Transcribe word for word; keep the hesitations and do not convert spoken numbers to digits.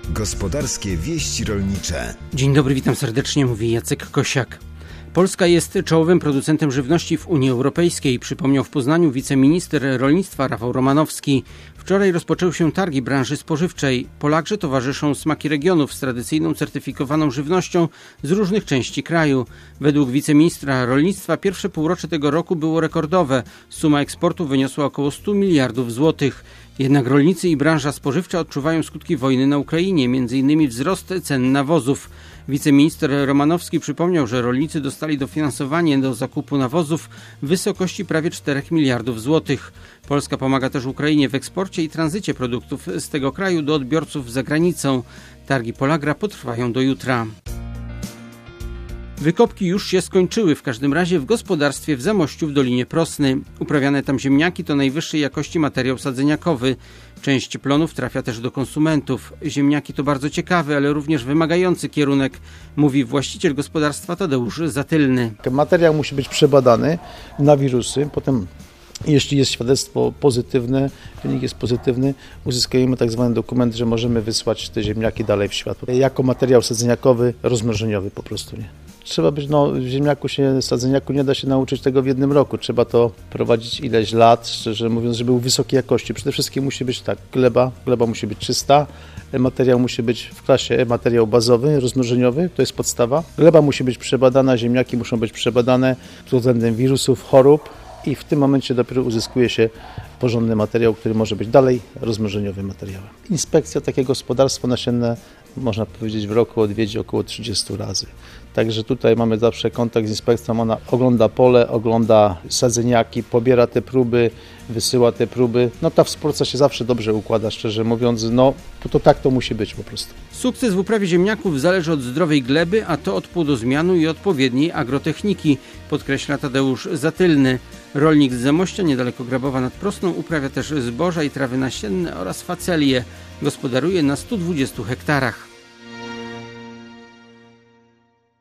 Gospodarskie wieści rolnicze. Dzień dobry, witam serdecznie, mówi Jacek Kosiak. Polska jest czołowym producentem żywności w Unii Europejskiej, przypomniał w Poznaniu wiceminister rolnictwa Rafał Romanowski. Wczoraj rozpoczęły się targi branży spożywczej. Polakrze towarzyszą smaki regionów z tradycyjną certyfikowaną żywnością z różnych części kraju. Według wiceministra rolnictwa pierwsze półrocze tego roku było rekordowe. Suma eksportu wyniosła około stu miliardów złotych. Jednak rolnicy i branża spożywcza odczuwają skutki wojny na Ukrainie, między innymi wzrost cen nawozów. Wiceminister Romanowski przypomniał, że rolnicy dostali dofinansowanie do zakupu nawozów w wysokości prawie czterech miliardów złotych. Polska pomaga też Ukrainie w eksporcie i tranzycie produktów z tego kraju do odbiorców za granicą. Targi Polagra potrwają do jutra. Wykopki już się skończyły, w każdym razie w gospodarstwie w Zamościu w Dolinie Prosny. Uprawiane tam ziemniaki to najwyższej jakości materiał sadzeniakowy. Część plonów trafia też do konsumentów. Ziemniaki to bardzo ciekawy, ale również wymagający kierunek, mówi właściciel gospodarstwa Tadeusz Zatylny. Materiał musi być przebadany na wirusy, potem jeśli jest świadectwo pozytywne, wynik jest pozytywny, uzyskujemy tak zwany dokument, że możemy wysłać te ziemniaki dalej w świat. Jako materiał sadzeniakowy, rozmnożeniowy po prostu, nie? Trzeba być, no w ziemniaku się, sadzeniaku nie da się nauczyć tego w jednym roku. Trzeba to prowadzić ileś lat, szczerze mówiąc, żeby był wysokiej jakości. Przede wszystkim musi być tak, gleba, gleba musi być czysta, materiał musi być w klasie materiał bazowy, rozmnożeniowy, to jest podstawa. Gleba musi być przebadana, ziemniaki muszą być przebadane pod względem wirusów, chorób i w tym momencie dopiero uzyskuje się porządny materiał, który może być dalej rozmnożeniowym materiałem. Inspekcja takie gospodarstwo nasienne, można powiedzieć, w roku odwiedzi około trzydziestu razy. Także tutaj mamy zawsze kontakt z inspekcją, ona ogląda pole, ogląda sadzeniaki, pobiera te próby, wysyła te próby. No ta współpraca się zawsze dobrze układa, szczerze mówiąc, no to, to tak to musi być po prostu. Sukces w uprawie ziemniaków zależy od zdrowej gleby, a to od płodozmianu i odpowiedniej agrotechniki, podkreśla Tadeusz Zatylny. Rolnik z Zamościa, niedaleko Grabowa nad Prosną, uprawia też zboża i trawy nasienne oraz facelie. Gospodaruje na stu dwudziestu hektarach.